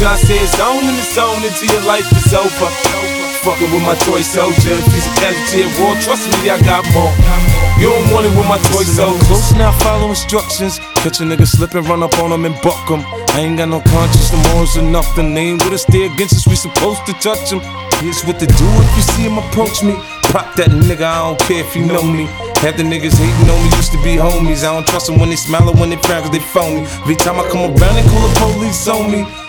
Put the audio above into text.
John said zone in the zone until your life is over. Fucking with my toy soldier. If he's a casualty at war, trust me, I got more. You don't want it with my toy soldier. Close now, follow instructions. Catch a nigga slipping, run up on him and buck him. I ain't got no conscience, no morals or nothing. They ain't with us, stay against us, we supposed to touch him. Here's what to do if you see him approach me. Pop that nigga, I don't care if you know me. Half the niggas hating on me used to be homies. I don't trust them when they smile or when they frown cause they phony. Every time I come around they call the police on me.